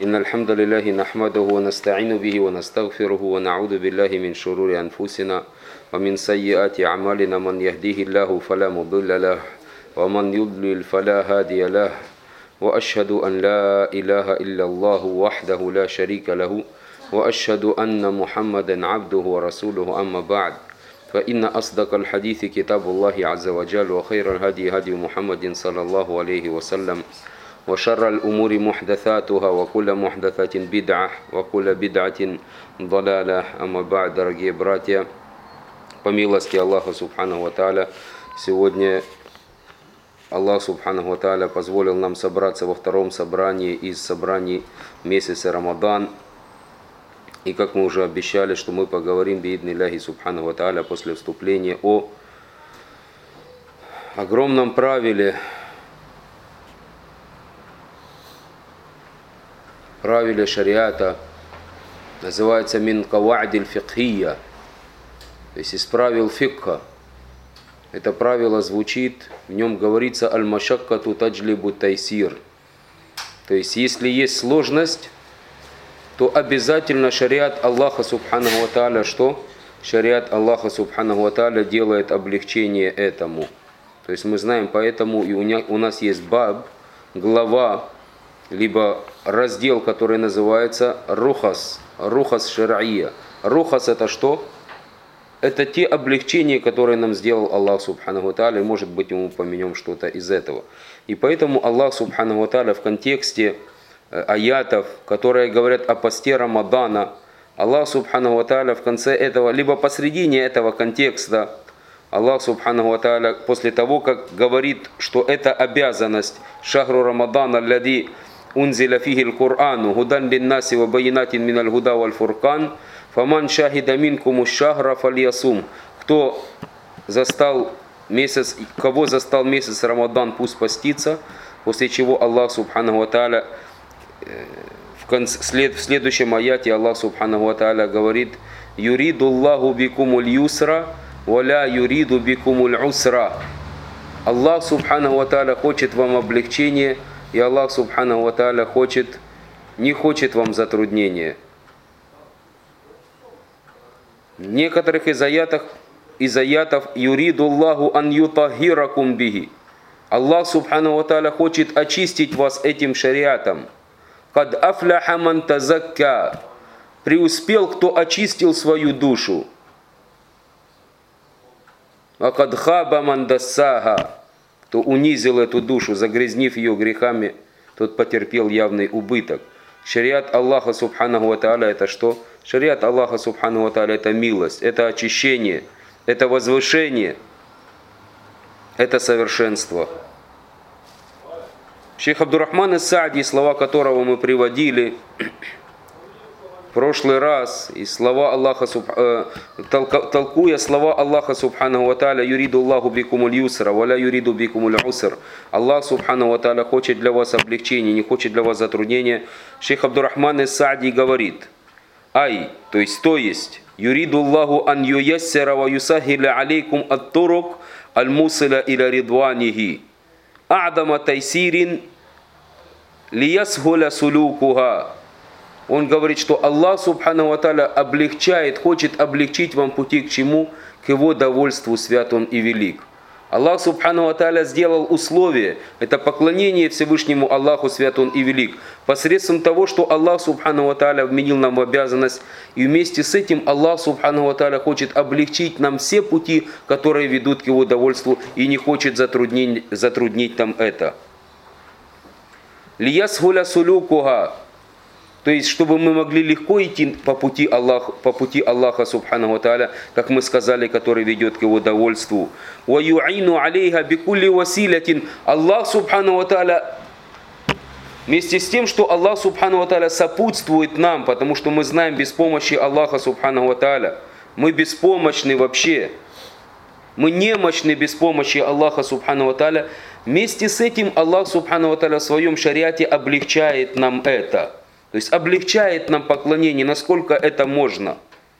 إن الحمد لله نحمده ونستعين به ونستغفره ونعوذ بالله من شرور أنفسنا ومن سيئات أعمالنا. من يهديه الله فلا مضل له ومن يضلل فلا هادي له، وأشهد أن لا إله إلا الله وحده لا شريك له، وأشهد أن محمدا عبده ورسوله. أما بعد، فإن أصدق الحديث كتاب الله عز وجل، وخير الهدي هدي محمد صلى الله عليه وسلم، وشر الأمور محدثاتها، وكل محدثة بدعة، وكل بدعة ضلالة. أما بعد, дорогие братья, по милости Аллаха Субханаху ва Тааля, сегодня Аллах Субханаху ва Тааля позволил нам собраться во втором собрании из собраний месяца Рамадан. И как мы уже обещали, что мы поговорим бииднилляхи Субханаху ва Тааля после вступления о огромном правиле шариата, называется мин кава'диль фикхия, то есть из правил фикха. Это правило звучит, в нем говорится аль-машаккату таджлибу тайсир. То есть если есть сложность, то обязательно шариат Аллаха Субханаху ва Тааля, что? Шариат Аллаха Субханаху ва Тааля делает облегчение этому. То есть мы знаем, поэтому и у нас есть баб, глава, либо раздел, который называется рухас шар'ия. Рухас это что? Это те облегчения, которые нам сделал Аллах Субханаху ва Тааля, и может быть мы упомянем что-то из этого. И поэтому Аллах Субханаху ва Тааля в контексте аятов, которые говорят о посте Рамадана, Аллах Субханаху ва Тааля в конце этого, либо посредине этого контекста, Аллах Субханаху ва Тааля после того, как говорит, что это обязанность шахру Рамадана аллади унзиля фихи аль-Курану худан линнаси ва байинатин миналь худа валь фуркан фаман шахида минкуму шахра фальясум. Кто застал месяц, кого застал месяц Рамадан, пусть постится. После чего Аллах Субханаху ва Тааля в следующем аяте Аллах Субханаху ва Тааля говорит: юриду Аллаху бикумуль юсра валя юриду бикумуль усра. Аллах Субханаху ва Тааля хочет вам облегчения, и Аллах Субханаху ва Тааля не хочет вам затруднения. В некоторых из аятов юриду Аллаху ан ютахиракум бихи. Аллах Субханаху ва Тааля хочет очистить вас этим шариатом. Кад афляха ман тазакка. Преуспел, кто очистил свою душу. А кад хаба ман дассаха. Кто унизил эту душу, загрязнив ее грехами, тот потерпел явный убыток. Шариат Аллаха Субханаху ва Тааля это что? Шариат Аллаха Субханаху ва Тааля это милость, это очищение, это возвышение, это совершенство. Шейх Абдуррахман ас-Саади, слова которого мы приводили в прошлый раз, и слова Аллаха, толкуя слова Аллаха Субханаху ва Тааля: юриду Аллаху бикумуль юсра валя юриду бикумуль уср. Аллах Субханаху ва Тааля хочет для вас облегчения, не хочет для вас затруднения. Шейх Абдуррахман ас-Саади говорит: то есть юриду Аллаху ан юяссира ва юсахиля алейкум ат-турук аль-мусила иля ридванихи а'дама тайсирин лиясхуля сулукуха. Он говорит, что Аллах Субханаху ва Тааля хочет облегчить вам пути к чему? К его довольству свят он и велик. Аллах Субханаху ва Тааля сделал условие, это поклонение Всевышнему Аллаху свят он и велик, посредством того, что Аллах Субханаху ва Тааля вменил нам в обязанность, и вместе с этим Аллах Субханаху ва Тааля хочет облегчить нам все пути, которые ведут к его довольству, и не хочет затруднить нам это. Лиясхуля сулюкуха. То есть, чтобы мы могли легко идти по пути Аллаха Субханаху ва Тааля, как мы сказали, который ведет к его довольству. Ва ю'ину алейха бикулли василятин. Аллах Субханаху ва Тааля, вместе с тем, что Аллах Субханаху ва Тааля сопутствует нам, потому что мы знаем, без помощи Аллаха Субханаху ва Тааля мы беспомощны вообще. Мы немощны без помощи Аллаха Субханаху ва Тааля. Вместе с этим Аллах Субханаху ва Тааля в своем шариате облегчает нам это. То есть облегчает нам поклонение, насколько это можно.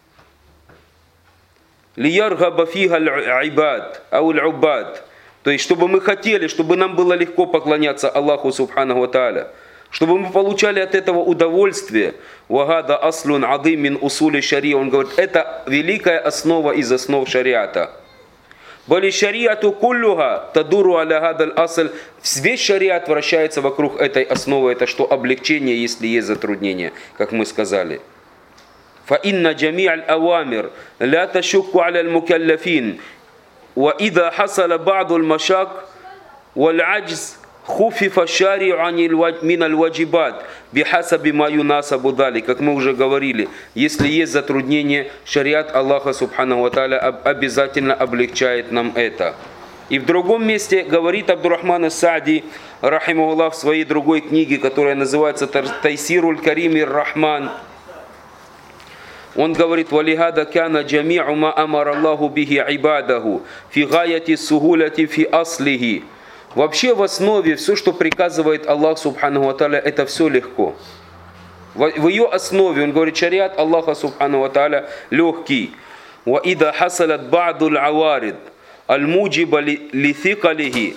Лияргаба фига аль-ибад, ауль-убад. То есть, чтобы мы хотели, чтобы нам было легко поклоняться Аллаху Субханаху ва Тааля. чтобы мы получали от этого удовольствие. Вагада аслун адым мин усули шария. Он говорит, это великая основа из основ шариата. Бали шариату куллюха тадуру аля гадаль асль. Весь шариат вращается вокруг этой основы. Это что? Облегчение, если есть затруднения, как мы сказали. Фа инна джами'аль авамир ля ташукку аля аль-мукаллафин. Ва ида хасала ба'дуль машак валь аджз хуфифа шари'у мин аль-ваджибат бихасаби ма юнасабу дали. Как мы уже говорили, если есть затруднения, шариат Аллаха субханаху ва тааля обязательно облегчает нам это. И в другом месте говорит Абдуррахман ас-Саади, рахимахуллах, в своей другой книге, которая называется Тайсируль Карим ар-Рахман. Он говорит, «Валихада кяна джами'у ма амар Аллаху бихи ибадаху, фи гаяти сугуляти фи аслихи». Вообще в основе все, что приказывает Аллах субханаху ва тааля, это все легко. В ее основе, он говорит, шариат Аллаха субханаху ва тааля легкий. «Ва ида хасалат ба'дуль аварид, аль-муджиба лithикалихи,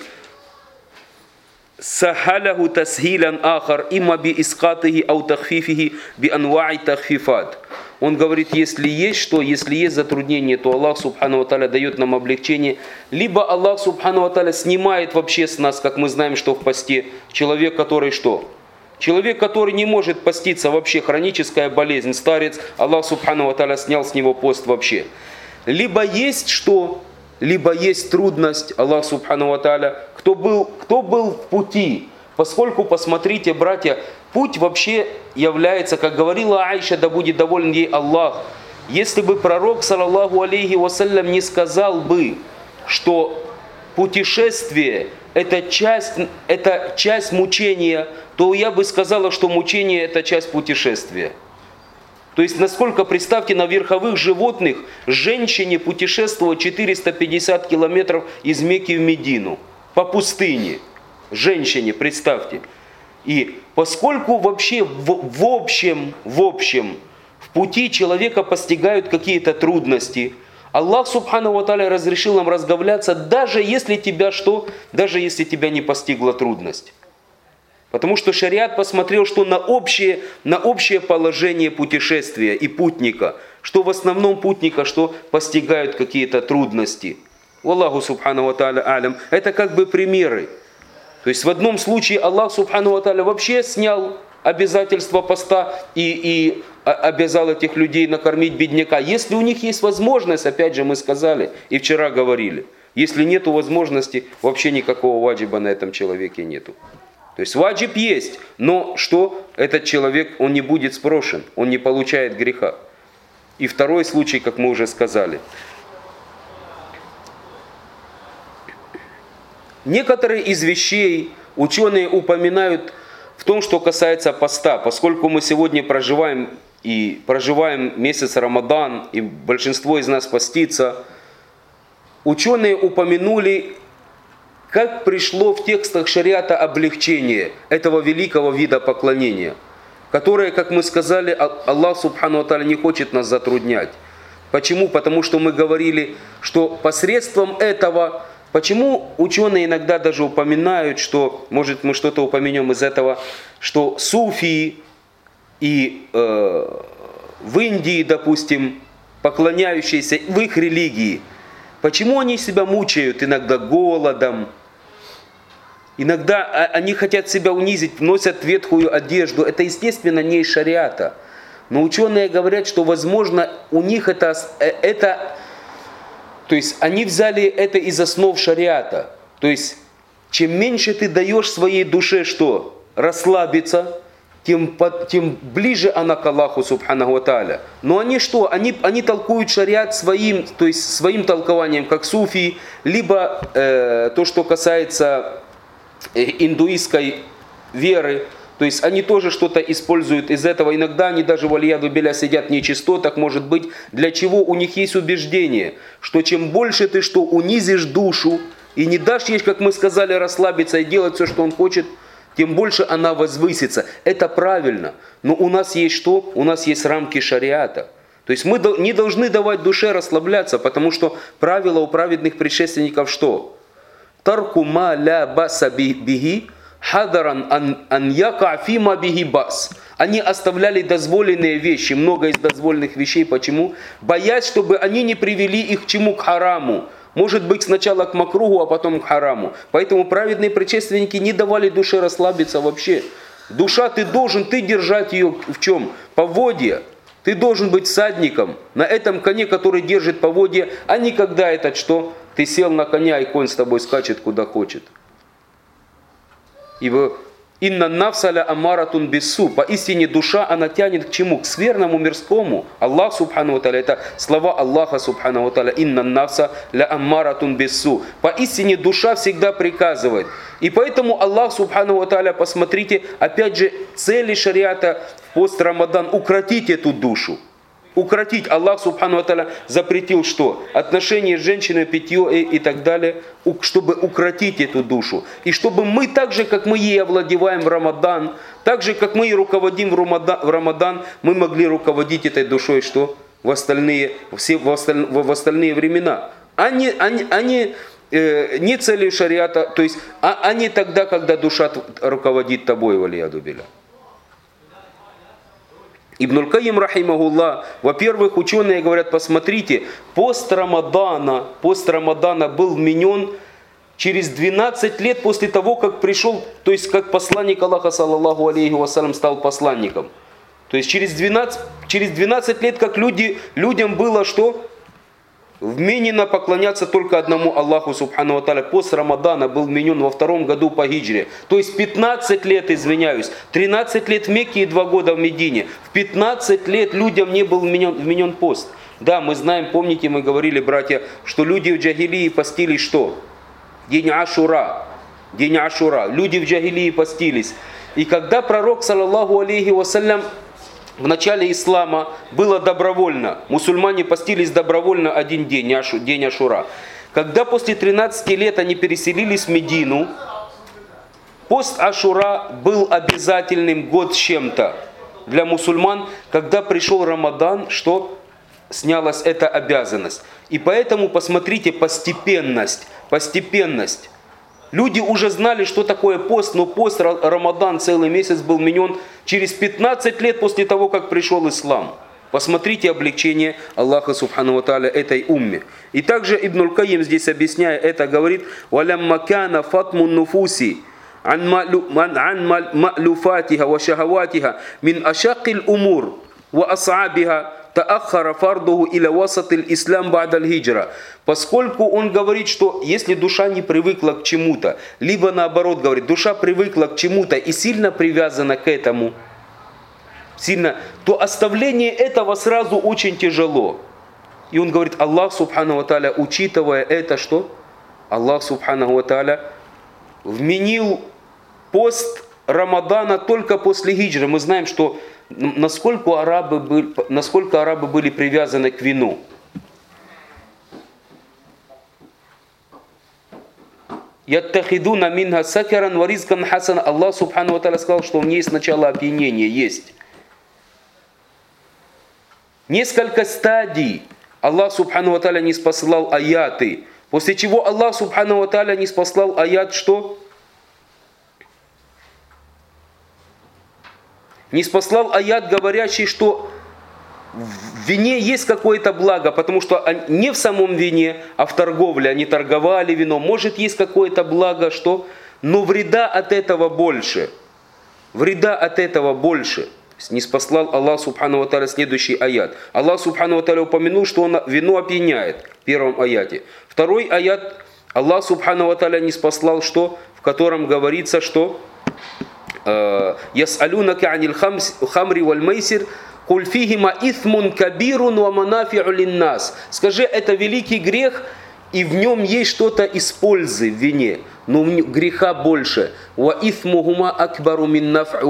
сахаляху тасхилян ахар, имма би искатихи ау тахфифихи би анваи тахфифат». Он говорит, если есть затруднение, то Аллах субхану ва тааля дает нам облегчение. Либо Аллах субхану ва тааля снимает вообще с нас, как мы знаем, что в посте, человек, который что? Человек, который не может поститься вообще, хроническая болезнь, старец, Аллах субхану ва тааля снял с него пост вообще. Либо есть что? Либо есть трудность, Аллах субхану ва тааля, кто был в пути. Поскольку, посмотрите, братья, путь вообще является, как говорила Аиша, да будет доволен ей Аллах, если бы пророк, саллаллаху алейхи вассалям, не сказал бы, что путешествие это часть мучения, то я бы сказала, что мучение это часть путешествия. То есть, насколько, представьте, на верховых животных женщине путешествовать 450 километров из Мекки в Медину по пустыне. Женщине, представьте. И поскольку вообще в общем в пути человека постигают какие-то трудности, Аллах субхану ва тааля разрешил нам разговляться, даже если тебя не постигла трудность. Потому что шариат посмотрел, что на общее положение путешествия и путника, что в основном путника, что постигают какие-то трудности. Аллаху субхану ва тааля алям. Это как бы примеры. То есть в одном случае Аллах субхану ва тааля вообще снял обязательства поста и обязал этих людей накормить бедняка. Если у них есть возможность, опять же мы сказали и вчера говорили, если нету возможности, вообще никакого ваджиба на этом человеке нету. То есть ваджиб есть, но что? Этот человек, он не будет спрошен, он не получает греха. И второй случай, как мы уже сказали. Некоторые из вещей ученые упоминают в том, что касается поста, поскольку мы сегодня проживаем месяц Рамадан, и большинство из нас постится, ученые упомянули, как пришло в текстах шариата облегчение этого великого вида поклонения, которое, как мы сказали, Аллах субхану ва тааля не хочет нас затруднять. Почему? Потому что мы говорили, что посредством этого... Почему ученые иногда даже упоминают, что, может мы что-то упомянем из этого, что суфии и в Индии, допустим, поклоняющиеся в их религии, почему они себя мучают иногда голодом, иногда они хотят себя унизить, носят ветхую одежду, это естественно не из шариата. Но ученые говорят, что возможно у них это то есть они взяли это из основ шариата. То есть чем меньше ты даешь своей душе что? Расслабиться, тем ближе она к Аллаху субханаху ва тааля. Но они что? Они толкуют шариат своим толкованием, как суфии, либо то, что касается индуистской веры. То есть они тоже что-то используют из этого. Иногда они даже валияду биля сидят в нечистотах, может быть. Для чего? У них есть убеждение, что чем больше ты что унизишь душу и не дашь ей, как мы сказали, расслабиться и делать все, что он хочет, тем больше она возвысится. Это правильно. Но у нас есть что? У нас есть рамки шариата. То есть мы не должны давать душе расслабляться, потому что правило у праведных предшественников что? Тарку ма ля баса бихи хадаран ан яка фима биги бас. Они оставляли дозволенные вещи, много из дозволенных вещей. Почему? Боясь, чтобы они не привели их к чему? К хараму. Может быть, сначала к макругу, а потом к хараму. Поэтому праведные предшественники не давали душе расслабиться вообще. Душа, ты должен держать ее в чем? Поводья. Ты должен быть всадником на этом коне, который держит поводья, а не когда этот что? Ты сел на коня, и конь с тобой скачет куда хочет. Ибо инна нафсаля амаратун биссу. Поистине душа, она тянет к чему? К скверному, мирскому. Аллах субхану ва тааля, это слова Аллаха субхану ва тааля. Инна нафса ля амаратун биссу. Поистине душа всегда приказывает. И поэтому Аллах субхану ва тааля, посмотрите, опять же, цели шариата в пост Рамадан: укротить эту душу. Укротить. Аллах субхану ва тааля запретил что? Отношения с женщиной, питье и так далее, чтобы укротить эту душу. И чтобы мы, так же как мы ей овладеваем в Рамадан, так же как мы ей руководим в Рамадан, мы могли руководить этой душой что? В остальные времена. Не целью шариата, то есть, а не тогда, когда душа руководит тобой, валияду билля. Ибн аль-Кайим, рахимахуллах, во-первых, ученые говорят, посмотрите, пост Рамадана был вменен через 12 лет после того, как пришел, то есть как посланник Аллаха, саллаллаху алейхи вассалям, стал посланником. То есть через 12 лет, как людям было что? Вменено поклоняться только одному Аллаху субхану ва тааля. Пост Рамадана был вменен во 2-м году по хиджре. То есть 15 лет, 13 лет в Мекке и 2 года в Медине. В 15 лет людям не был вменен пост. Да, мы знаем, помните, мы говорили, братья, что люди в джахилии постились что? День Ашура. Люди в джахилии постились. И когда пророк, саллаллаху алейхи вассалям, в начале ислама было добровольно. Мусульмане постились добровольно один день, день Ашура. Когда после 13 лет они переселились в Медину, пост Ашура был обязательным год с чем-то для мусульман. Когда пришел Рамадан, что снялась эта обязанность. И поэтому посмотрите постепенность. Люди уже знали, что такое пост, но пост Рамадан целый месяц был вменен через 15 лет после того, как пришел ислам. Посмотрите облегчение Аллаха субхану ва тааля этой умме. И также Ибн аль-Кайим здесь, объясняя это, говорит: «Валямма кана фатмун нуфуси ан ма'луфатиха ва шахаватиха мин ашаккил умур ва ас'абиха тааххара фардуху иля васатил ислам ба'даль хиджра». Поскольку он говорит, что если душа не привыкла к чему-то, либо наоборот говорит, душа привыкла к чему-то и сильно привязана к этому, то оставление этого сразу очень тяжело. И он говорит, Аллах субхану ва тааля, учитывая это, что? Аллах субхану ва тааля вменил пост Рамадана только после хиджры. Мы знаем, что насколько арабы были привязаны к вину. Яттахидуна минха сакаран варизкан хасан. Аллах субхану ва тааля сказал, что в ней сначала опьянение есть. Несколько стадий Аллах субхану ва тааля не спаслал аяты. После чего Аллах субхану ва тааля не спаслал аят, что? Не спаслал аят, говорящий, что в вине есть какое-то благо, потому что не в самом вине, а в торговле. Они торговали вином. Может, есть какое-то благо, что? Но вреда от этого больше. Не спаслал Аллах субхану ва тааля следующий аят. Аллах субхану ва тааля упомянул, что он вино опьяняет в первом аяте. Второй аят Аллах субхану ва тааля не спаслал, что? В котором говорится, что «Яс'алунака анил хамри валь майсир, куль фихима ithmun кабирун ва манафи'у линнас». Скажи, это великий грех, и в нем есть что-то из пользы в вине, но греха больше. «Ва ithmuhuma акбару мин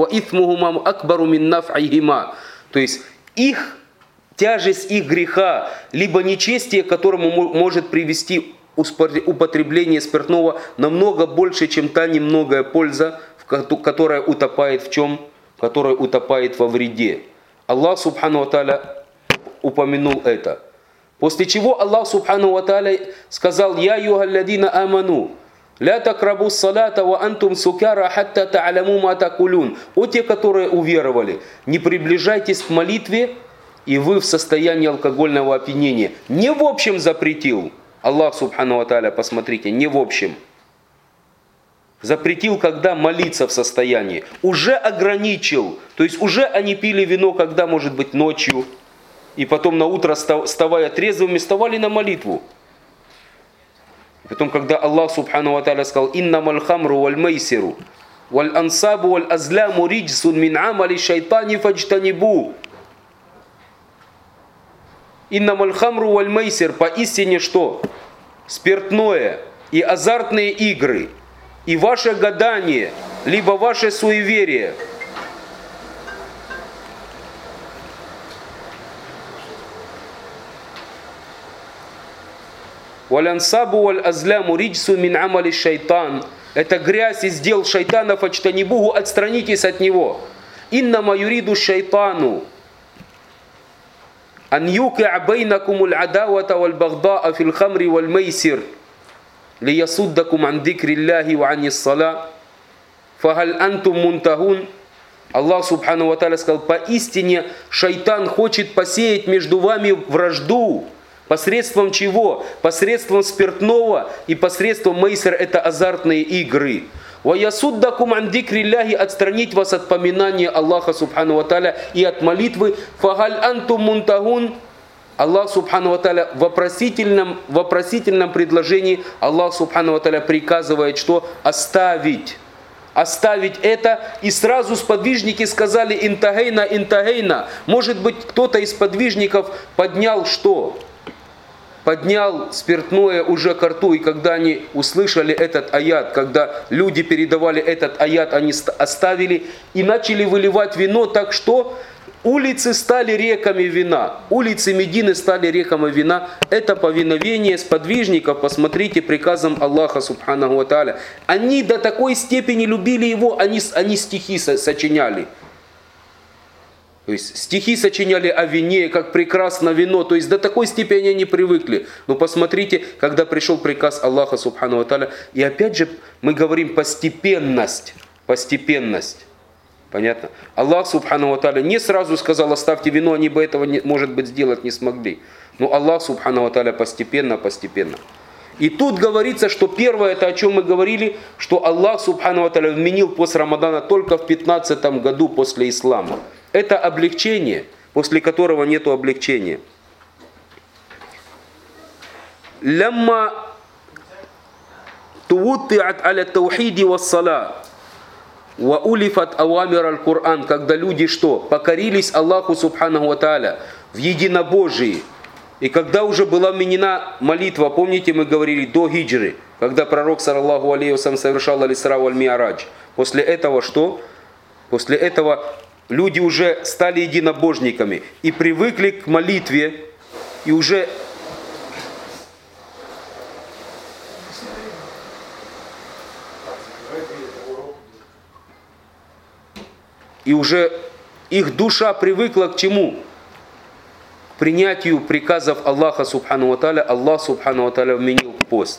наф'ихима». То есть тяжесть их греха, либо нечестие, к которому может привести употребление спиртного, намного больше, чем та немногая польза, которая утопает в чем? Которая утопает во вреде. Аллах субхану ва тааля упомянул это. После чего Аллах субхану ва тааля сказал: «Я югалладина аману». «Ля такрабу салата ва антум сукяра хатта та'аляму ма такулюн». О те, которые уверовали, не приближайтесь к молитве, и вы в состоянии алкогольного опьянения. Не в общем запретил Аллах субхану ва тааля, посмотрите, не в общем. Запретил, когда молиться в состоянии. Уже ограничил. То есть уже они пили вино, когда, может быть, ночью. И потом на утро, вставая трезвыми, вставали на молитву. И потом, когда Аллах субхану ва тааля сказал: «Иннамаль хамру валь майсиру, валь ансабу валь азляму риджсун мин амали шайтани фаджтанибу». «Иннамаль хамру валь майсир», поистине что? Спиртное и азартные игры, и ваше гадание, либо ваше суеверие. «Валянсабу валь азляму риджсу мин амали шайтан». Это грязь из дел шайтана, фаджтанибуху, отстранитесь от него. «Иннама юриду шайтану ан юкиа бейнакумул адавата валь багдаа фил хамри валь майсир лиясуддакум ан дикриллахи ва анис сала фахаль антум мунтахун». Аллах субхану ва тааля сказал: поистине шайтан хочет посеять между вами вражду. Посредством чего? Посредством спиртного и посредством майсир, это азартные игры. «Ваясуддакум ан дикрилляхи», отстранить вас от поминания Аллаха субхану ва тааля и от молитвы. «Фагаль антум мунтагун». Аллах субхану ва тааля в вопросительном предложении Аллах субхану ва тааля приказывает, что оставить это, и сразу сподвижники сказали: «Интагейна, интагейна». Может быть, кто-то из сподвижников поднял что? Поднял спиртное уже ко рту, и когда они услышали этот аят, когда люди передавали этот аят, они оставили и начали выливать вино, так что улицы стали реками вина. Улицы Медины стали реками вина. Это повиновение сподвижников, посмотрите, приказом Аллаха субханаху ва тааля. Они до такой степени любили его, они стихи сочиняли. То есть стихи сочиняли о вине, как прекрасно вино. То есть до такой степени они привыкли. Но посмотрите, когда пришел приказ Аллаха субхану ва тааля. И опять же мы говорим постепенность. Постепенность. Понятно? Аллах субхану ва тааля не сразу сказал: оставьте вино, они бы этого, может быть, сделать не смогли. Но Аллах субхану ва тааля постепенно. И тут говорится, что первое, это о чем мы говорили, что Аллах субхану ва тааля вменил пост Рамадана только в 15 году после ислама. Это облегчение, после которого нету облегчения. «Лямма туутиат аля таухиди вассала ва улифат ауамир аль-Кур'ан», когда люди что? Покорились Аллаху субханаху ва тааля в единобожии. И когда уже была вменена молитва, помните, мы говорили до хиджры, когда пророк саллаллаху алейхи ва саллям совершал аль-Исра валь-Ми'радж. После этого что? После этого люди уже стали единобожниками и привыкли к молитве, и уже их душа привыкла к чему? К принятию приказов Аллаха субхану ва тааля. Аллах субхану ва тааля вменил пост.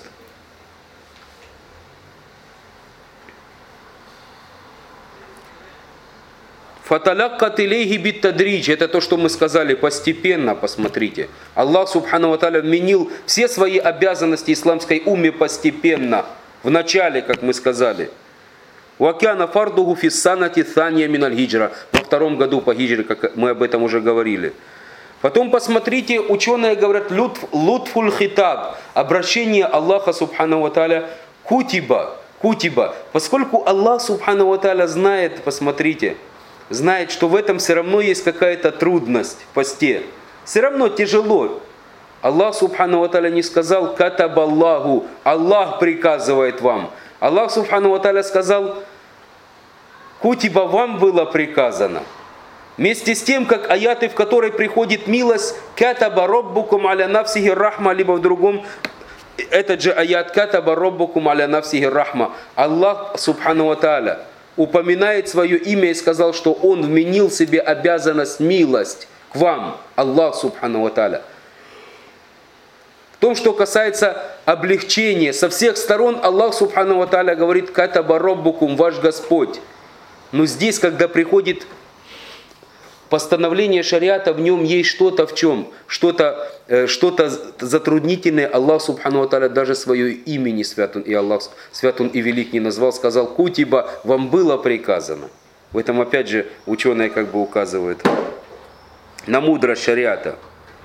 «Фаталяккат илейхи биттадридж», это то, что мы сказали, постепенно, посмотрите. Аллах субхану ва тааля вменил все свои обязанности исламской умме постепенно, в начале, как мы сказали. «Вакяна фардуху фиссанати thания миналь хиджра», во 2 году по хиджре, как мы об этом уже говорили. Потом посмотрите, ученые говорят: лутфуль хитаб, обращение Аллаха субхану ва тааля кутиба, поскольку Аллах субхану ва тааля знает, посмотрите, знает, что в этом все равно есть какая-то трудность в посте. Все равно тяжело. Аллах субхану ва тааля не сказал катабаллаху, Аллах приказывает вам. Аллах субхану ва тааля сказал: кутиба, вам было приказано. Вместе с тем, как аяты, в которой приходит милость, катаба роббукум аля нафсихи рахма, либо в другом, этот же аят, катаба роббукум аля нафсихи рахма. Аллах субхану ва тааля упоминает свое имя и сказал, что Он вменил себе обязанность милость к вам, Аллах субхану ва тааля. В том, что касается облегчения, со всех сторон Аллах Субхану ва Тааля говорит: «Катаба роббукум», ваш Господь. Но здесь, когда приходит постановление шариата, в нем есть что-то в чем? Что-то затруднительное. Аллах Субхану ва Тааля даже свое имя не свят он, и Аллах свят он и велик не назвал, сказал: «Кутиба», вам было приказано. В этом опять же ученые как бы указывают на мудрость шариата.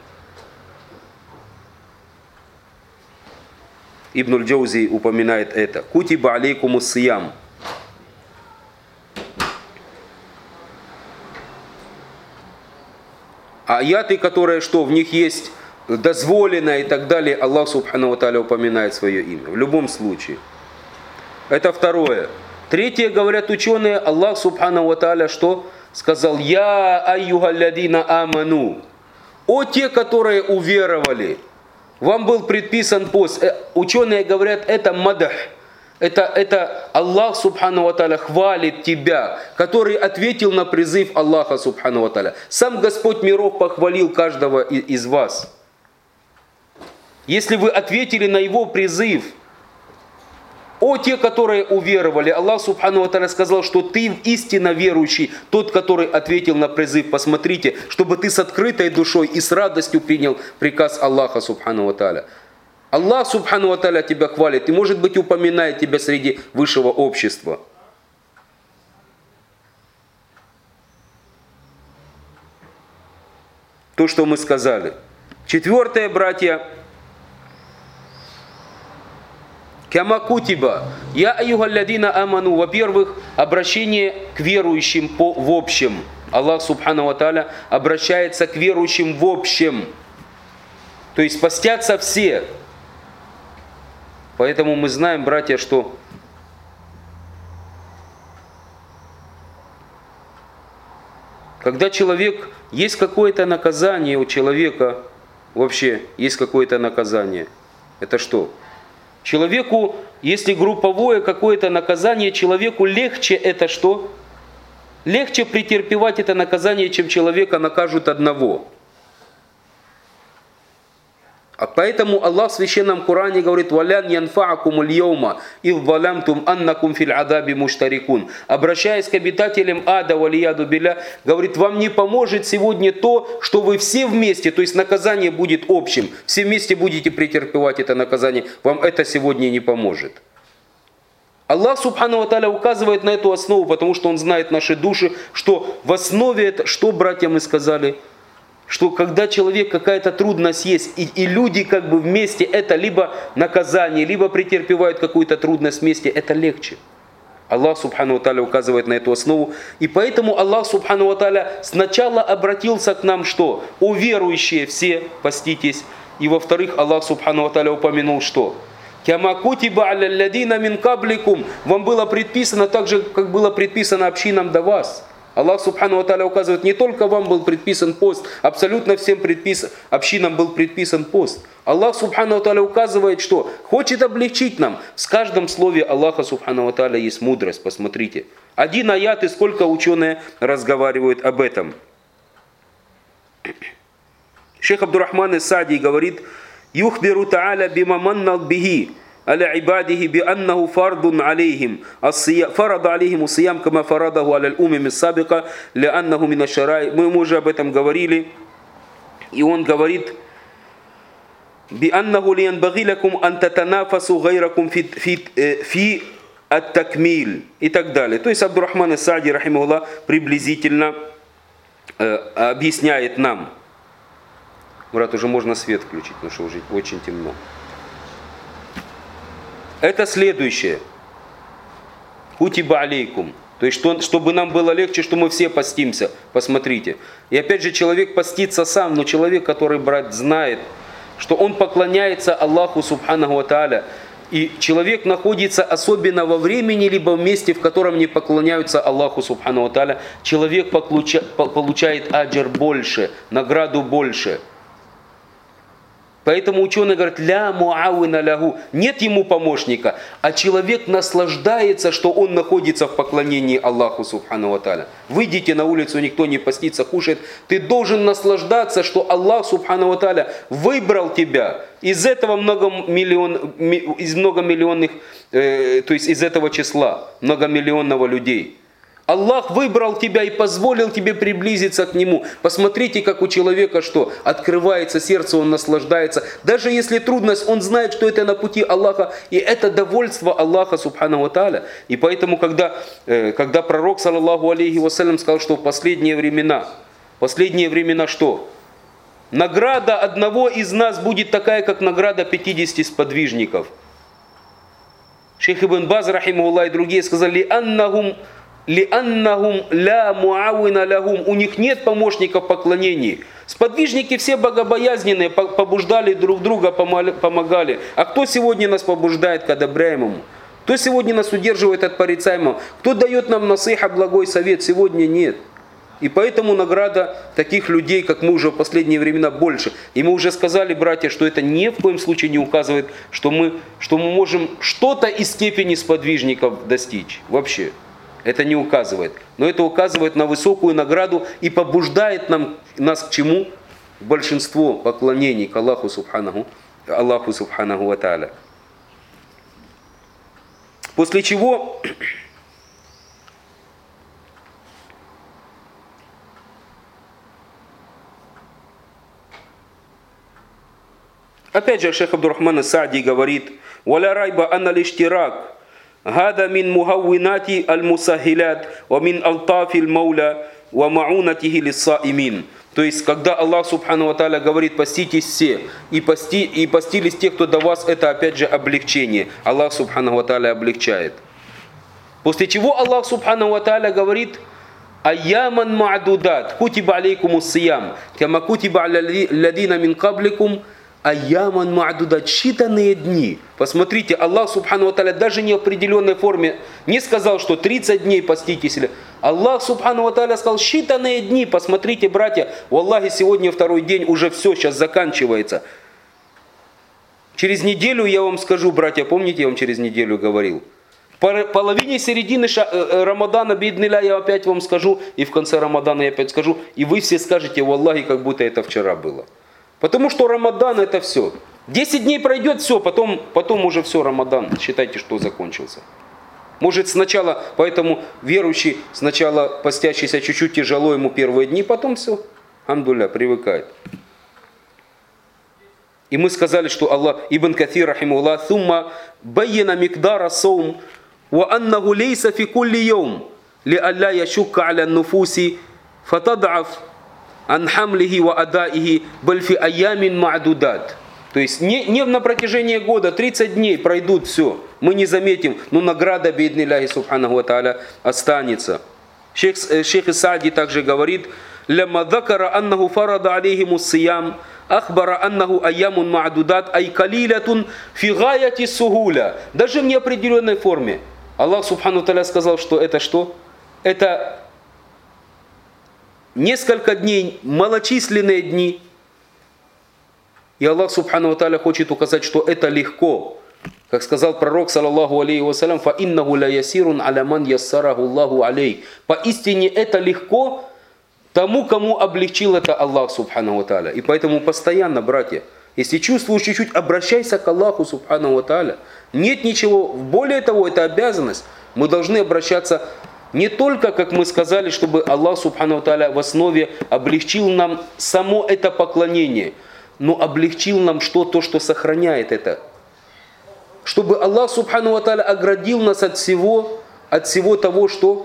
Ибн аль-Джаузи упоминает это. «Кутиба алейкумус сиям». Аяты, которые что? В них есть дозволено и так далее. Аллах Субхану ва Тааля упоминает свое имя. В любом случае. Это второе. Третье, говорят ученые, Аллах Субхану ва Тааля что? Сказал: «Я айюхалладина аману». О те, которые уверовали. Вам был предписан пост. Ученые говорят, это мадах. Это Аллах Субхану ва Тааля хвалит тебя, который ответил на призыв Аллаха Субхану ва Тааля. Сам Господь миров похвалил каждого из вас. Если вы ответили на Его призыв, о те, которые уверовали, Аллах Субхану ва Тааля сказал, что ты истинно верующий, тот, который ответил на призыв. Посмотрите, чтобы ты с открытой душой и с радостью принял приказ Аллаха Субхану ва Тааля. Аллах Субхану ва Тааля тебя хвалит и, может быть, упоминает тебя среди высшего общества. То, что мы сказали. Четвертое, братья. Кама кутиба. Я айюхалладина аману. Во-первых, обращение к верующим в общем. Аллах Субхану ва Тааля обращается к верующим в общем. То есть постятся все. Поэтому мы знаем, братья, что когда человек, есть какое-то наказание у человека, вообще есть какое-то наказание. Это что? Человеку, если групповое какое-то наказание, человеку легче это что? Легче претерпевать это наказание, чем человека накажут одного. А поэтому Аллах в Священном Коране говорит: «Валян янфаакум аль-йаума, ид валямтум аннакум фил адаби муштарикун». Обращаясь к обитателям ада, валияду билля, говорит: вам не поможет сегодня то, что вы все вместе, то есть наказание будет общим, все вместе будете претерпевать это наказание, вам это сегодня не поможет. Аллах Субхану ва Тааля указывает на эту основу, потому что Он знает наши души, что в основе это, что, братья, мы сказали, что когда человек какая-то трудность есть, и люди как бы вместе, это либо наказание, либо претерпевают какую-то трудность вместе, это легче. Аллах Субхану ва Тааля указывает на эту основу. И поэтому Аллах Субхану ва Тааля сначала обратился к нам, что? О верующие все, поститесь. И во-вторых, Аллах Субхану ва Тааля упомянул, что? «Кама кутиба алялладина мин кабликум». Вам было предписано так же, как было предписано общинам до вас. Аллах Субхану ва Тааля указывает, не только вам был предписан пост, абсолютно всем общинам был предписан пост. Аллах Субхану ва Тааля указывает, что хочет облегчить нам. В каждом слове Аллаха Субхану ва Тааля есть мудрость, посмотрите. Один аят, и сколько ученые разговаривают об этом. Шейх Абдуррахман ас-Саади говорит: «Юхбиру Тааля бима маннал бихи على عباده بأنه فرض عليهم فرض عليهم الصيام كما فرضه على الأمم السابقة لأنه من الشرائع». Мы уже об этом говорили. И он говорит: بأنه لينبغي لكم أن تتنافسوا غيركم في التكميل и так далее. То есть Абдуррахман ас-Саади, рахимахуллах, приблизительно объясняет нам. Брат, уже можно свет включить, потому что уже очень темно. Это следующее. Кутиба алейкум. То есть, чтобы нам было легче, что мы все постимся. Посмотрите. И опять же, человек постится сам, но человек, который, брат, знает, что он поклоняется Аллаху Субханаху ва Тааля. И человек находится особенно во времени, либо в месте, в котором не поклоняются Аллаху Субханаху ва Тааля. Человек получает аджр больше, награду больше. Поэтому ученые говорят, ля муауина лягу, нет ему помощника, а человек наслаждается, что он находится в поклонении Аллаху Субхану ва Тааля. Выйдите на улицу, никто не постится, кушает. Ты должен наслаждаться, что Аллах Субхану ва Тааля выбрал тебя из этого многомиллионных, то есть из этого числа, многомиллионного людей. Аллах выбрал тебя и позволил тебе приблизиться к Нему. Посмотрите, как у человека что? Открывается сердце, он наслаждается. Даже если трудность, он знает, что это на пути Аллаха. И это довольство Аллаха, субхану ва тааля. И поэтому, когда пророк, саллаллаху алейхи вассалям, сказал, что в последние времена что? Награда одного из нас будет такая, как награда 50 сподвижников. Шейх Ибн Баз, рахимахуллах, и другие сказали, «Лианнахум ля муауина лягум». У них нет помощников в поклонении. Сподвижники все богобоязненные, побуждали друг друга, помогали. А кто сегодня нас побуждает к одобряемому? Кто сегодня нас удерживает от порицаемого? Кто дает нам насыха, благой совет? Сегодня нет. И поэтому награда таких людей, как мы уже в последние времена, больше. И мы уже сказали, братья, что это ни в коем случае не указывает, что мы можем что-то из степени сподвижников достичь. Вообще. Это не указывает. Но это указывает на высокую награду и побуждает нас к чему? К большинству поклонений к Аллаху Субханаху ва Тааля. После чего опять же шейх Абдуррахман ас-Саади говорит: «Валя райба анна лиштирак هذا من مهونات المسهلات ومن ألطاف المولى ومعونته للصائمين». То есть, когда Аллах Субхану ва Тааля говорит, поститесь все, и постились те, кто до вас, это опять же облегчение. Аллах Субхану ва Тааля облегчает. После чего Аллах Субхану ва Тааля говорит: «Айяман ма'дудат, кутиба алейкумус сиям, кама кутиба алладина мин кабликум». Айяман ма'дудат, считанные дни. Посмотрите, Аллах Субхану ва Тааля даже не в определенной форме не сказал, что 30 дней поститесь. Аллах Субхану ва Тааля сказал, считанные дни. Посмотрите, братья, валлахи, сегодня второй день, уже все, сейчас заканчивается. Через неделю я вам скажу, братья, помните, я вам через неделю говорил? В половине середины Рамадана, биднилля, я опять вам скажу, и в конце Рамадана я опять скажу, и вы все скажете, валлахи, как будто это вчера было. Потому что Рамадан это все. 10 дней пройдет, все, потом уже все, Рамадан, считайте, что закончился. Может сначала, поэтому верующий, сначала постящийся чуть-чуть тяжело ему первые дни, потом все, хамдулля, привыкает. И мы сказали, что Аллах, Ибн Каthир, рахимахуллах, «Thumma байяна микдара саум, ва аннаху лейса фи кулли йом, ли алля яшукка аля нуфуси, фатад'аф анхамлихи ва адаихи бальфи айямин ма'дудат». То есть не на протяжении года, 30 дней пройдут, все, мы не заметим, но награда биднилляхи субханаху ва тааля останется. Шейх Саади также говорит: «Лямма закара аннаху фарада алейхиму сиям, ахбара аннаху айямун ма'дудат, ай калилятун фи гаяти сугуля». Даже в неопределенной форме. Аллах субхану ва тааля сказал, что это что? Это несколько дней, малочисленные дни. И Аллах Субхану ва Тааля хочет указать, что это легко. Как сказал пророк, саллаллаху алейхи вассалям, «Фа иннаху ля ясирун аля ман яссараху Аллаху алейх». Поистине это легко тому, кому облегчил это Аллах Субхану ва Тааля. И поэтому постоянно, братья, если чувствуешь чуть-чуть, обращайся к Аллаху Субхану ва Тааля. Нет ничего, более того, это обязанность. Мы должны обращаться не только, как мы сказали, чтобы Аллах Субхану ва Тааля в основе облегчил нам само это поклонение, но облегчил нам то, что сохраняет это. Чтобы Аллах Субхану ва Тааля оградил нас от всего того, что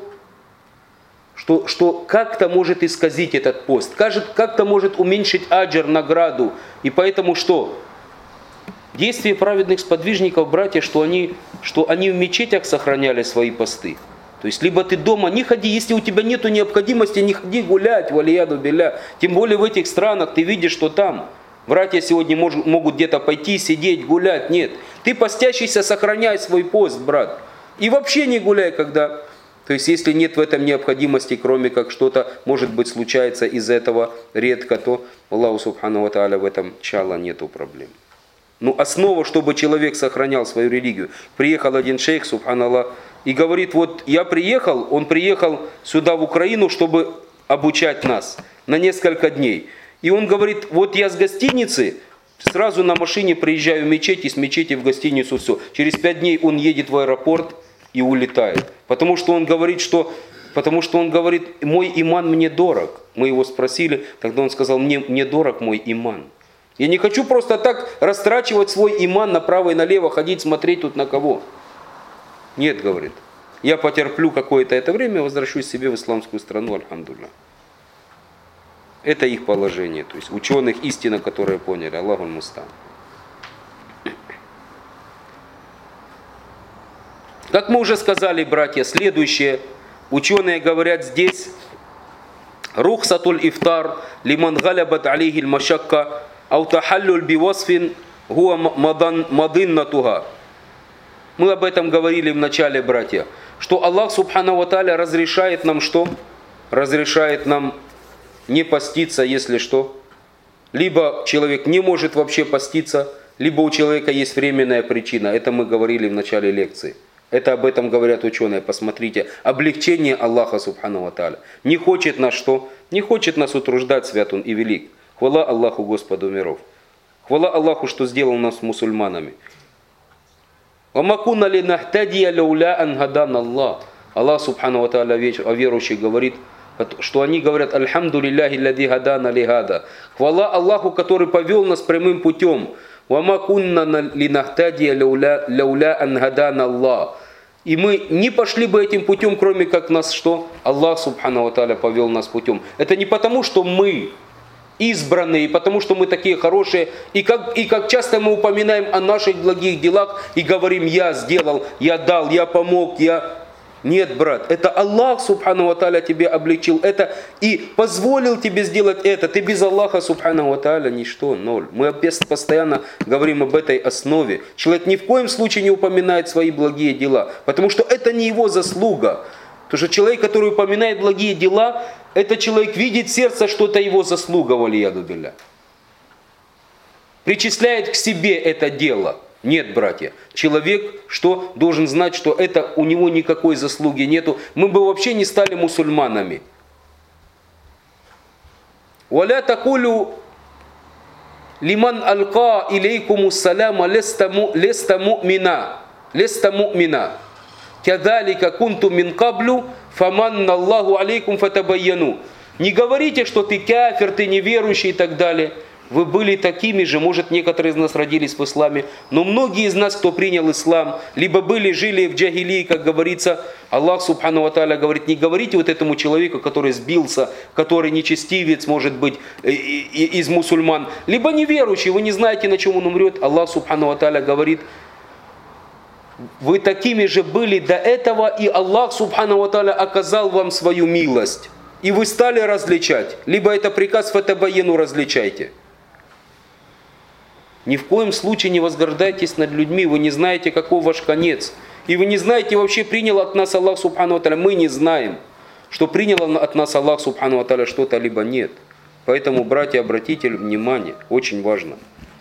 как-то может исказить этот пост, как-то может уменьшить аджр, награду. И поэтому что? Действие праведных сподвижников, братья, что они в мечетях сохраняли свои посты. То есть, либо ты дома, не ходи, если у тебя нет необходимости, не ходи гулять, валияду билля. Тем более в этих странах ты видишь, что там братья сегодня могут где-то пойти, сидеть, гулять. Нет, ты постящийся, сохраняй свой пост, брат. И вообще не гуляй, когда То есть, если нет в этом необходимости, кроме как что-то, может быть, случается из этого редко, то Аллаху Субхану ва Тааля в этом чала нету проблем. Ну, основа, чтобы человек сохранял свою религию. Приехал один шейх, субханаллах, и говорит, вот я приехал, он приехал сюда в Украину, чтобы обучать нас на несколько дней. И он говорит, вот я с гостиницы сразу на машине приезжаю в мечеть, и с мечети в гостиницу все. Через 5 дней он едет в аэропорт и улетает. Потому что он говорит, мой иман мне дорог. Мы его спросили, тогда он сказал, мне дорог мой иман. Я не хочу просто так растрачивать свой иман направо и налево, ходить, смотреть тут на кого. Нет, говорит, я потерплю какое-то это время, возвращусь себе в исламскую страну, альхамдулилля. Это их положение, то есть ученых истина, которые поняли, Аллаху мустан. Как мы уже сказали, братья, следующее, ученые говорят здесь, рухсатуль ифтар лиман галябат алейхи аль-машакка ау тахаллюль бивасфин гуа мадиннатуха. Мы об этом говорили в начале, братья, что Аллах Субхану ва Тааля разрешает нам что? Разрешает нам не поститься, если что. Либо человек не может вообще поститься, либо у человека есть временная причина. Это мы говорили в начале лекции. Это об этом говорят ученые. Посмотрите, облегчение Аллаха Субхану ва Тааля. Не хочет нас что? Не хочет нас утруждать, свят Он и велик. Хвала Аллаху Господу миров. Хвала Аллаху, что сделал нас мусульманами. Аллах Субхану ва Тааля о верующих говорит, что они говорят «Альхамдулиллахи лади гадана лигада». Хвала Аллаху, который повел нас прямым путем. «Вама кунна линахтадия ляуля ан гадана Аллах». И мы не пошли бы этим путем, кроме как нас что? Аллах Субхану ва Тааля повел нас путем. Это не потому, что мы избранные, потому что мы такие хорошие. И как часто мы упоминаем о наших благих делах и говорим «я сделал», «я дал», «я помог», «я...» Нет, брат, это Аллах Субхану ва Тааля тебе облегчил это и позволил тебе сделать это. Ты без Аллаха Субхану ва Тааля ничто, ноль. Мы постоянно говорим об этой основе. Человек ни в коем случае не упоминает свои благие дела, потому что это не его заслуга. Потому что человек, который упоминает благие дела, этот человек видит в сердце, что это его заслуга, валияду билля. Причисляет к себе это дело. Нет, братья, человек что должен знать, что это у него никакой заслуги нету. Мы бы вообще не стали мусульманами. «Валя такулю лиман алка илейкуму саляма леста му'мина, кядалика кунту мин каблю, фаманна Аллаху алейкум фатабайяну». Не говорите, что ты кафир, ты неверующий и так далее. Вы были такими же, может, некоторые из нас родились в исламе, но многие из нас, кто принял ислам, либо жили в джахилии, как говорится, Аллах Субхану ва Тааля говорит, не говорите вот этому человеку, который сбился, который нечестивец, может быть, из мусульман, либо неверующий, вы не знаете, на чем он умрет. Аллах Субхану ва Тааля говорит, вы такими же были до этого, и Аллах Субхану ва Тааля оказал вам свою милость. И вы стали различать, либо это приказ фатабайяну, различайте. Ни в коем случае не возгордайтесь над людьми, вы не знаете, каков ваш конец. И вы не знаете, вообще принял от нас Аллах Субхану ва Тааля. Мы не знаем, что принял от нас Аллах Субхану ва Тааля что-то, либо нет. Поэтому, братья, обратите внимание, очень важно.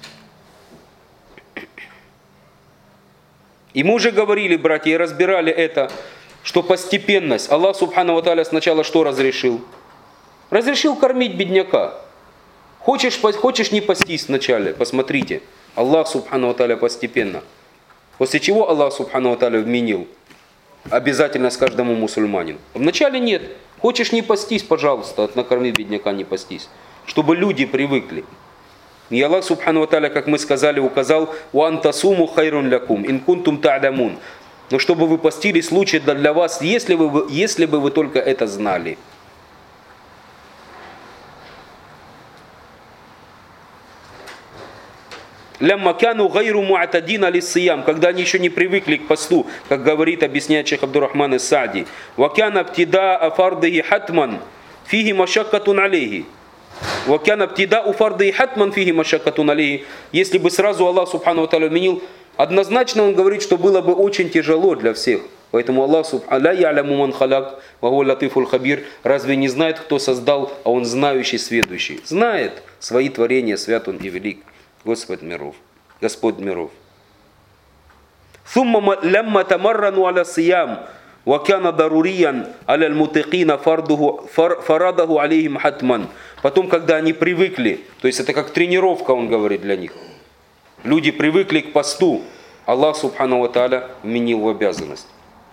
И мы уже говорили, братья, и разбирали это, что постепенность. Аллах Субхану ва Тааля сначала что разрешил? Разрешил кормить бедняка. Хочешь не постись вначале, посмотрите. Аллах Субхану ва Тааля постепенно. После чего Аллах Субхану ва Тааля вменил обязательность каждому мусульманину. Вначале нет. Хочешь не постись, пожалуйста, накорми бедняка, не постись. Чтобы люди привыкли. И Аллах Субхану ва Тааля, как мы сказали, указал «Уан тасуму хайрун лякум, ин кунтум та'дамун». Но чтобы вы постились, лучше для вас, если бы вы только это знали. Лямма кяну гайру муатадина лиссиям, когда они еще не привыкли к посту, как говорит, объясняет шейх Абдуррахман ас-Саади. Вакяна птида афардихи хатман фихи машаккатун алейхи. Вакяна птида уфардихи хатман фихи машаккатун алейхи. Если бы сразу Аллах Субхану ва Тааля вменил, однозначно он говорит, что было бы очень тяжело для всех. Поэтому Аллах субхану яляму ман халяк, ва хуа латифуль хабир. Разве не знает, кто создал, а Он знающий, сведущий? Знает свои творения, свят Он и велик. Господь миров. Господь миров. Сумма лямма тамаррану аля сиям. وَكَانَ دَرُورِيًّا عَلَى الْمُتَقِينَ فَرَادَهُ عَلَيْهِمْ حَتْمًا. Потом, когда они привыкли, то есть это как тренировка, он говорит, для них. Люди привыкли к посту, Аллах субхану ва тааля вменил в обязанность.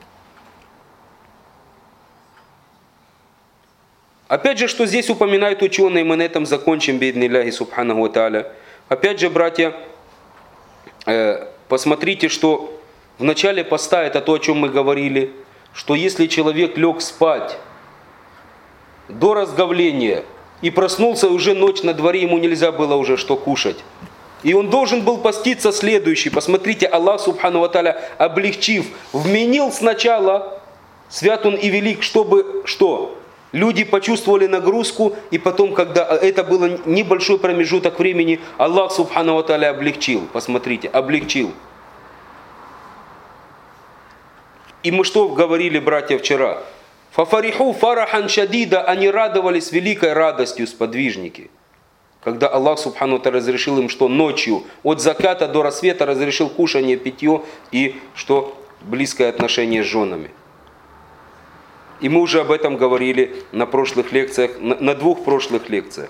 Опять же, что здесь упоминают ученые, мы на этом закончим, бииднилляхи субхану ва тааля. Опять же, братья, посмотрите, что в начале поста, это то, о чем мы говорили, что если человек лег спать до разговления и проснулся, уже ночь на дворе, ему нельзя было уже что кушать. И он должен был поститься следующий. Посмотрите, Аллах субхану ва тааля, облегчив, вменил сначала, свят Он и велик, чтобы что? Люди почувствовали нагрузку, и потом, когда это был небольшой промежуток времени, Аллах субхану ва тааля облегчил. Посмотрите, облегчил. И мы что говорили, братья, вчера? Фафариху фарахан шадида, они радовались великой радостью, сподвижники. Когда Аллах субхану ва тааля разрешил им, что ночью от заката до рассвета разрешил кушание, питье и что близкое отношение с женами. И мы уже об этом говорили на прошлых лекциях, на двух прошлых лекциях.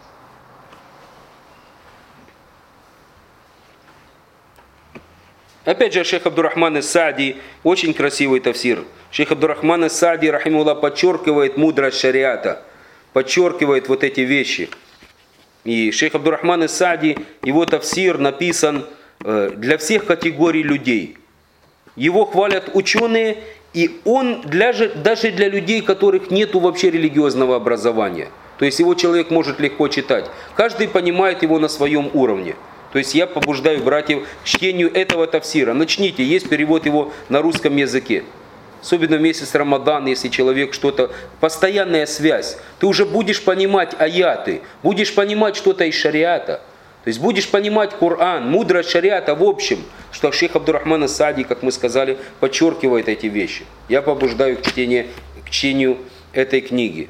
Опять же, шейх Абдуррахман ас-Саади, очень красивый тафсир. Шейх Абдуррахман ас-Саади, рахимуллах, подчеркивает мудрость шариата, подчеркивает вот эти вещи. И шейх Абдуррахман ас-Саади, его тафсир написан для всех категорий людей. Его хвалят ученые, и он даже для людей, которых нету вообще религиозного образования. То есть его человек может легко читать. Каждый понимает его на своем уровне. То есть я побуждаю братьев к чтению этого тафсира. Начните, есть перевод его на русском языке. Особенно в месяц Рамадан, если человек что-то, постоянная связь. Ты уже будешь понимать аяты, будешь понимать что-то из шариата. То есть будешь понимать Коран, мудрость шариата в общем. Что шейх Абдуррахман ас-Саади, как мы сказали, подчеркивает эти вещи. Я побуждаю к чтению этой книги.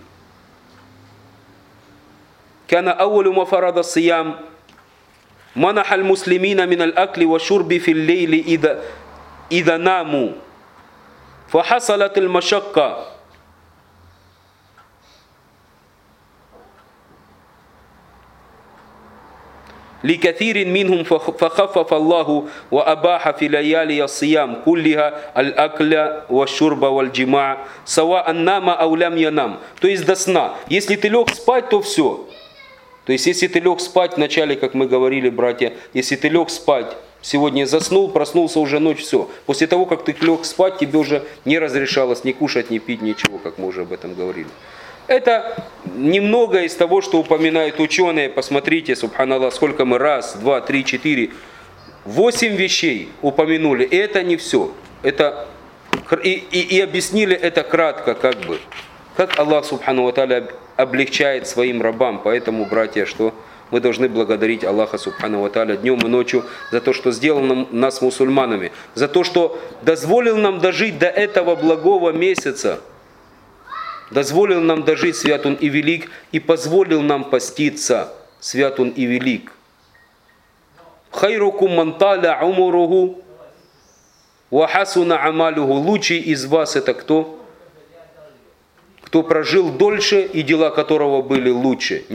Кана ауалу мафарада сиям. منح المسلمين من الأكل والشرب في الليل إذا ناموا فحصلت المشقة لكثير منهم فخفف الله وأباح في ليالي الصيام كلها الأكل والشرب والجماع سواء نام أو لم ينام. То есть до сна. Если ты лег спать, то все. То есть, если ты лег спать вначале, как мы говорили, братья, если ты лег спать, сегодня заснул, проснулся уже ночь, все. После того, как ты лег спать, тебе уже не разрешалось ни кушать, ни пить, ничего, как мы уже об этом говорили. Это немного из того, что упоминают ученые. Посмотрите, субханаллах, сколько мы раз, два, три, четыре, 8 вещей упомянули. И это не все. Это, и объяснили это кратко, как бы. Как Аллах субхану ва тааля облегчает своим рабам. Поэтому, братья, что мы должны благодарить Аллаха субхану ва тааля днем и ночью за то, что сделал нас мусульманами, за то, что дозволил нам дожить до этого благого месяца, дозволил нам дожить, свят Он и велик, и позволил нам поститься, свят Он и велик. Хайрукум ман таля умуруху ва хасуна амалуху. Лучший из вас это кто? Кто прожил дольше и дела которого были лучше.